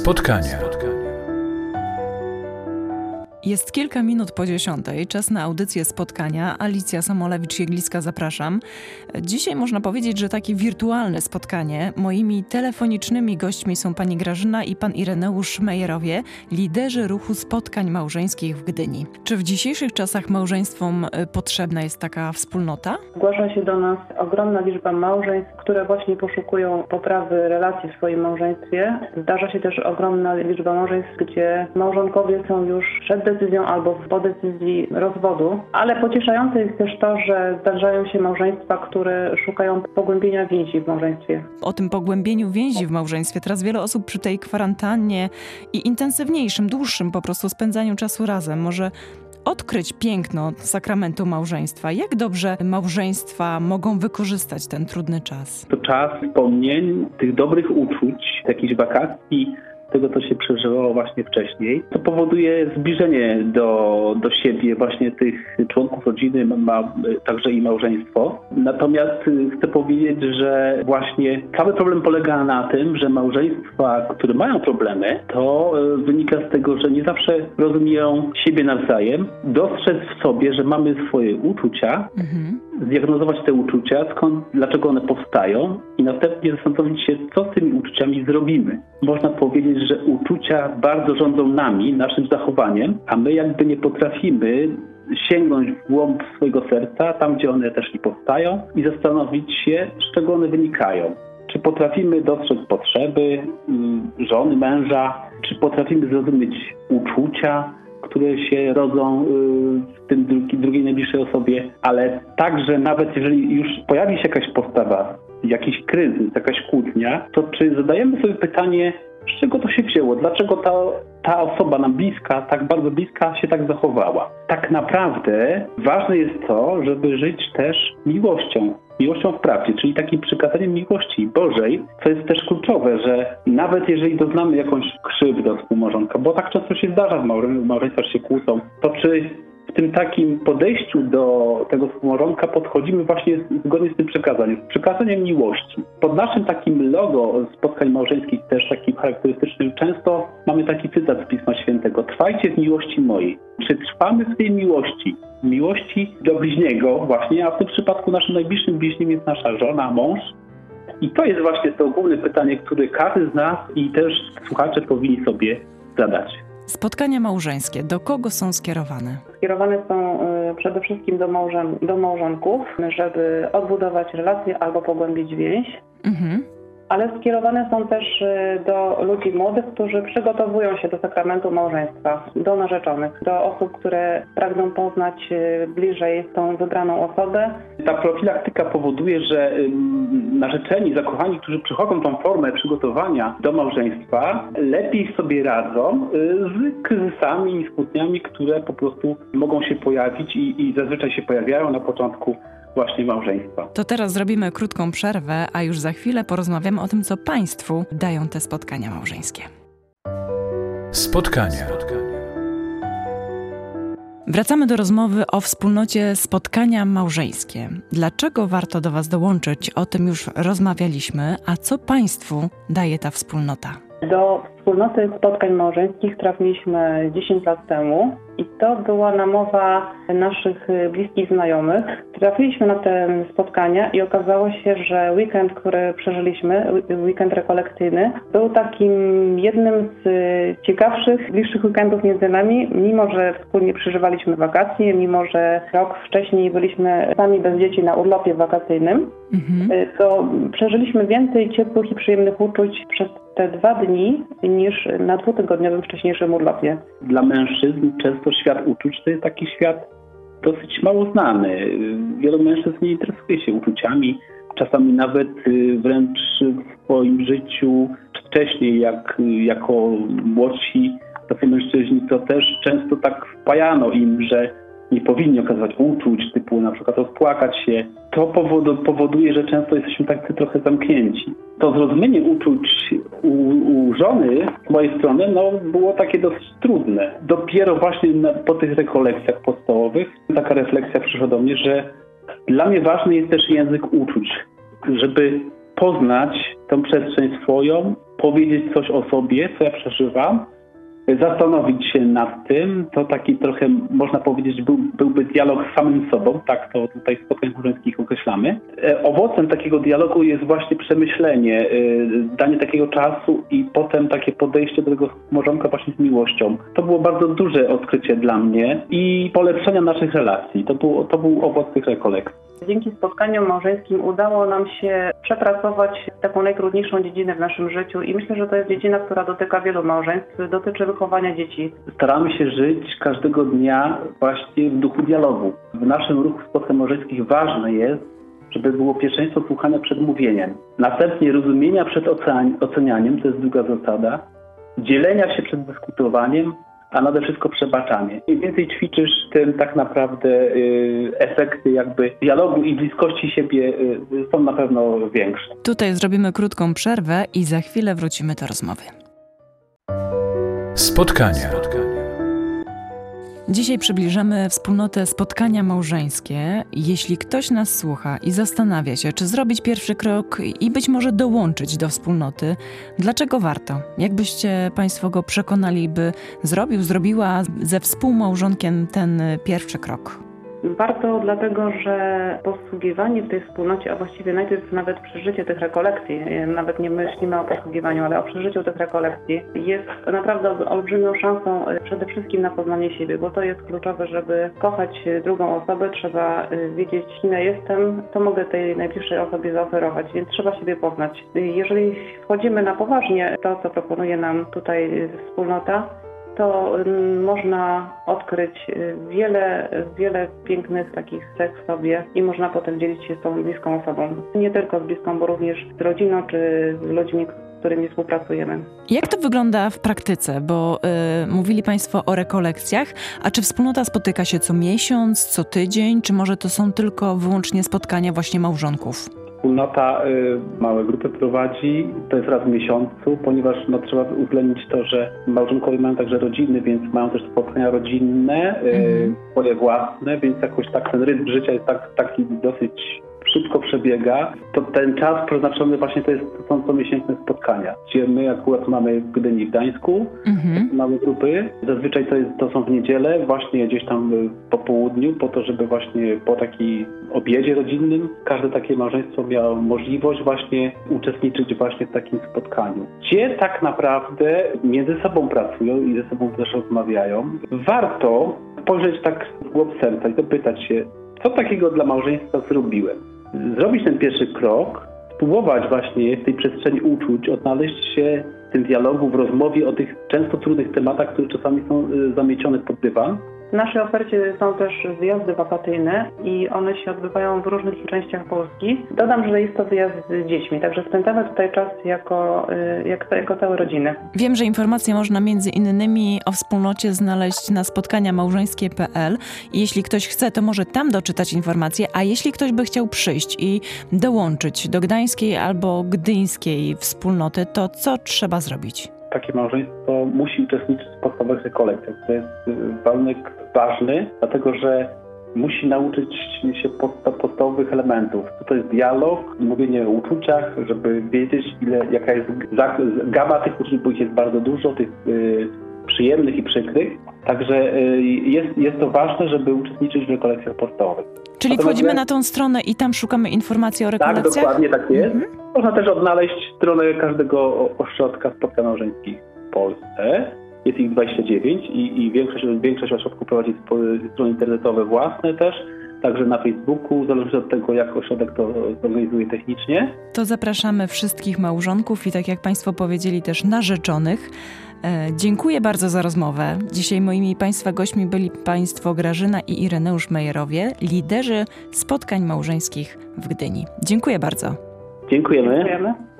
Spotkania. Jest kilka minut po 10:00, czas na audycję Spotkania. Alicja Samolewicz-Jegliska, zapraszam. Dzisiaj można powiedzieć, że takie wirtualne spotkanie. Moimi telefonicznymi gośćmi są pani Grażyna i pan Ireneusz Mejerowie, liderzy ruchu spotkań małżeńskich w Gdyni. Czy w dzisiejszych czasach małżeństwom potrzebna jest taka wspólnota? Zgłasza się do nas ogromna liczba małżeństw, które właśnie poszukują poprawy relacji w swoim małżeństwie. Zdarza się też ogromna liczba małżeństw, gdzie małżonkowie są już przed decyzją albo po decyzji rozwodu, ale pocieszające jest też to, że zdarzają się małżeństwa, które szukają pogłębienia więzi w małżeństwie. O tym pogłębieniu więzi w małżeństwie teraz wiele osób przy tej kwarantannie i intensywniejszym, dłuższym po prostu spędzaniu czasu razem może odkryć piękno sakramentu małżeństwa. Jak dobrze małżeństwa mogą wykorzystać ten trudny czas? To czas wspomnień, tych dobrych uczuć, jakichś wakacji, tego, co się przeżywało właśnie wcześniej. To powoduje zbliżenie do siebie właśnie tych członków rodziny, ma także i małżeństwo. Natomiast chcę powiedzieć, że właśnie cały problem polega na tym, że małżeństwa, które mają problemy, to wynika z tego, że nie zawsze rozumieją siebie nawzajem, dostrzec w sobie, że mamy swoje uczucia, zdiagnozować te uczucia, dlaczego one powstają i następnie zastanowić się, co z tymi uczuciami zrobimy. Można powiedzieć, że uczucia bardzo rządzą nami, naszym zachowaniem, a my jakby nie potrafimy sięgnąć w głąb swojego serca, tam gdzie one też i powstają i zastanowić się, z czego one wynikają. Czy potrafimy dostrzec potrzeby żony, męża, czy potrafimy zrozumieć uczucia, które się rodzą w tym drugiej najbliższej osobie, ale także nawet jeżeli już pojawi się jakaś postawa, jakiś kryzys, jakaś kłótnia, to czy zadajemy sobie pytanie, z czego to się wzięło? Dlaczego ta osoba nam bliska, tak bardzo bliska się tak zachowała? Tak naprawdę ważne jest to, żeby żyć też miłością w prawdzie, czyli takim przykazaniem miłości Bożej, co jest też kluczowe, że nawet jeżeli doznamy jakąś krzywdę od współmałżonka, bo tak często się zdarza w małżeństwach, się kłócą, to czy w tym takim podejściu do tego współmałżonka podchodzimy właśnie zgodnie z tym przekazaniem miłości. Pod naszym takim logo spotkań małżeńskich, też takim charakterystycznym, często mamy taki cytat z Pisma Świętego: trwajcie w miłości mojej. Czy trwamy w tej miłości do bliźniego właśnie, a w tym przypadku naszym najbliższym bliźnim jest nasza żona, mąż? I to jest właśnie to główne pytanie, które każdy z nas i też słuchacze powinni sobie zadać. Spotkania małżeńskie do kogo są skierowane? Skierowane są przede wszystkim do małżonków, żeby odbudować relacje albo pogłębić więź. Ale skierowane są też do ludzi młodych, którzy przygotowują się do sakramentu małżeństwa, do narzeczonych, do osób, które pragną poznać bliżej tą wybraną osobę. Ta profilaktyka powoduje, że narzeczeni, zakochani, którzy przechodzą tą formę przygotowania do małżeństwa, lepiej sobie radzą z kryzysami i z kłótniami, które po prostu mogą się pojawić i zazwyczaj się pojawiają na początku właśnie małżeństwa. To teraz zrobimy krótką przerwę, a już za chwilę porozmawiamy o tym, co Państwu dają te spotkania małżeńskie. Spotkania. Wracamy do rozmowy o wspólnocie Spotkania Małżeńskie. Dlaczego warto do Was dołączyć? O tym już rozmawialiśmy. A co Państwu daje ta wspólnota? Do wspólnoty spotkań małżeńskich trafiliśmy 10 lat temu i to była namowa naszych bliskich znajomych. Trafiliśmy na te spotkania i okazało się, że weekend, który przeżyliśmy, weekend rekolekcyjny, był takim jednym z ciekawszych, bliższych weekendów między nami, mimo że wspólnie przeżywaliśmy wakacje, mimo że rok wcześniej byliśmy sami bez dzieci na urlopie wakacyjnym, to przeżyliśmy więcej ciepłych i przyjemnych uczuć przez te 2 dni niż na 2-tygodniowym wcześniejszym urlopie. Dla mężczyzn często świat uczuć to jest taki świat dosyć mało znany. Wielu mężczyzn nie interesuje się uczuciami, czasami nawet wręcz w swoim życiu wcześniej, jako młodsi tacy mężczyźni, to też często tak wpajano im, że nie powinni okazywać uczuć, typu na przykład rozpłakać się. To powoduje, że często jesteśmy tacy trochę zamknięci. To zrozumienie uczuć u żony z mojej strony było takie dosyć trudne. Dopiero właśnie po tych rekolekcjach podstawowych taka refleksja przyszła do mnie, że dla mnie ważny jest też język uczuć, żeby poznać tą przestrzeń swoją, powiedzieć coś o sobie, co ja przeżywam, zastanowić się nad tym. To taki trochę, można powiedzieć, byłby dialog z samym sobą, tak to tutaj w spotkaniach małżeńskich określamy. Owocem takiego dialogu jest właśnie przemyślenie, danie takiego czasu i potem takie podejście do tego małżonka właśnie z miłością. To było bardzo duże odkrycie dla mnie i polepszenia naszych relacji. To był owoc tych rekolekcji. Dzięki spotkaniom małżeńskim udało nam się przepracować taką najtrudniejszą dziedzinę w naszym życiu i myślę, że to jest dziedzina, która dotyka wielu małżeństw, dotyczy wychowania dzieci. Staramy się żyć każdego dnia właśnie w duchu dialogu. W naszym ruchu spotkań małżeńskich ważne jest, żeby było pierwszeństwo słuchania przed mówieniem. Następnie rozumienia przed ocenianiem, to jest druga zasada, dzielenia się przed dyskutowaniem, a nade wszystko przebaczanie. Im więcej ćwiczysz, tym tak naprawdę efekty jakby dialogu i bliskości siebie są na pewno większe. Tutaj zrobimy krótką przerwę i za chwilę wrócimy do rozmowy. Spotkania. Dzisiaj przybliżamy wspólnotę Spotkania Małżeńskie. Jeśli ktoś nas słucha i zastanawia się, czy zrobić pierwszy krok i być może dołączyć do wspólnoty, dlaczego warto? Jak byście Państwo go przekonali, by zrobiła ze współmałżonkiem ten pierwszy krok? Warto dlatego, że posługiwanie w tej wspólnocie, a właściwie najpierw nawet przeżycie tych rekolekcji, nawet nie myślimy o posługiwaniu, ale o przeżyciu tych rekolekcji, jest naprawdę olbrzymią szansą przede wszystkim na poznanie siebie, bo to jest kluczowe, żeby kochać drugą osobę, trzeba wiedzieć, kim ja jestem, to mogę tej najbliższej osobie zaoferować, więc trzeba siebie poznać. Jeżeli wchodzimy na poważnie to, co proponuje nam tutaj wspólnota, to można odkryć wiele pięknych takich cech w sobie i można potem dzielić się z tą bliską osobą. Nie tylko z bliską, bo również z rodziną czy z ludźmi, z którymi współpracujemy. Jak to wygląda w praktyce? Bo mówili Państwo o rekolekcjach, a czy wspólnota spotyka się co miesiąc, co tydzień, czy może to są tylko wyłącznie spotkania właśnie małżonków? Wspólnota małe grupy prowadzi, to jest raz w miesiącu, ponieważ trzeba uwzględnić to, że małżonkowie mają także rodziny, więc mają też spotkania rodzinne, swoje własne, więc jakoś tak ten rytm życia jest taki dosyć szybko przebiega. To ten czas przeznaczony właśnie to są comiesięczne spotkania, gdzie my akurat mamy w Gdyni i w Gdańsku małe grupy. Zazwyczaj to są w niedzielę, właśnie gdzieś tam po południu, po to, żeby właśnie po takim obiedzie rodzinnym każde takie małżeństwo miało możliwość właśnie uczestniczyć właśnie w takim spotkaniu. Gdzie tak naprawdę między sobą pracują i ze sobą też rozmawiają. Warto spojrzeć tak w głąb serca i zapytać się, co takiego dla małżeństwa zrobiłem. Zrobić ten pierwszy krok, spróbować właśnie w tej przestrzeni uczuć, odnaleźć się w tym dialogu, w rozmowie o tych często trudnych tematach, które czasami są zamiecione pod dywan. W naszej ofercie są też wyjazdy wakacyjne i one się odbywają w różnych częściach Polski. Dodam, że jest to wyjazd z dziećmi, także spędzamy tutaj czas jako całe rodziny. Wiem, że informacje można między innymi o wspólnocie znaleźć na spotkaniamałżeńskie.pl i jeśli ktoś chce, to może tam doczytać informacje, a jeśli ktoś by chciał przyjść i dołączyć do gdańskiej albo gdyńskiej wspólnoty, to co trzeba zrobić? Takie małżeństwo musi uczestniczyć w podstawowych rekolekcjach. To jest warunek ważny, dlatego że musi nauczyć się podstawowych elementów. To jest dialog, mówienie o uczuciach, żeby wiedzieć, jaka jest gama tych uczuć, bo ich jest bardzo dużo, tych przyjemnych i przykrych. Także jest to ważne, żeby uczestniczyć w rekolekcjach podstawowych. Czyli wchodzimy na tą stronę i tam szukamy informacji o rekolekcjach? Tak, dokładnie tak jest. Można też odnaleźć stronę każdego ośrodka spotkań małżeńskich w Polsce. Jest ich 29 i większość ośrodków prowadzi strony internetowe własne też. Także na Facebooku, zależy od tego, jak ośrodek to zorganizuje technicznie. To zapraszamy wszystkich małżonków i tak jak Państwo powiedzieli też narzeczonych. Dziękuję bardzo za rozmowę. Dzisiaj moimi Państwa gośćmi byli Państwo Grażyna i Ireneusz Mejerowie, liderzy spotkań małżeńskich w Gdyni. Dziękuję bardzo. Dziękujemy. Dziękujemy.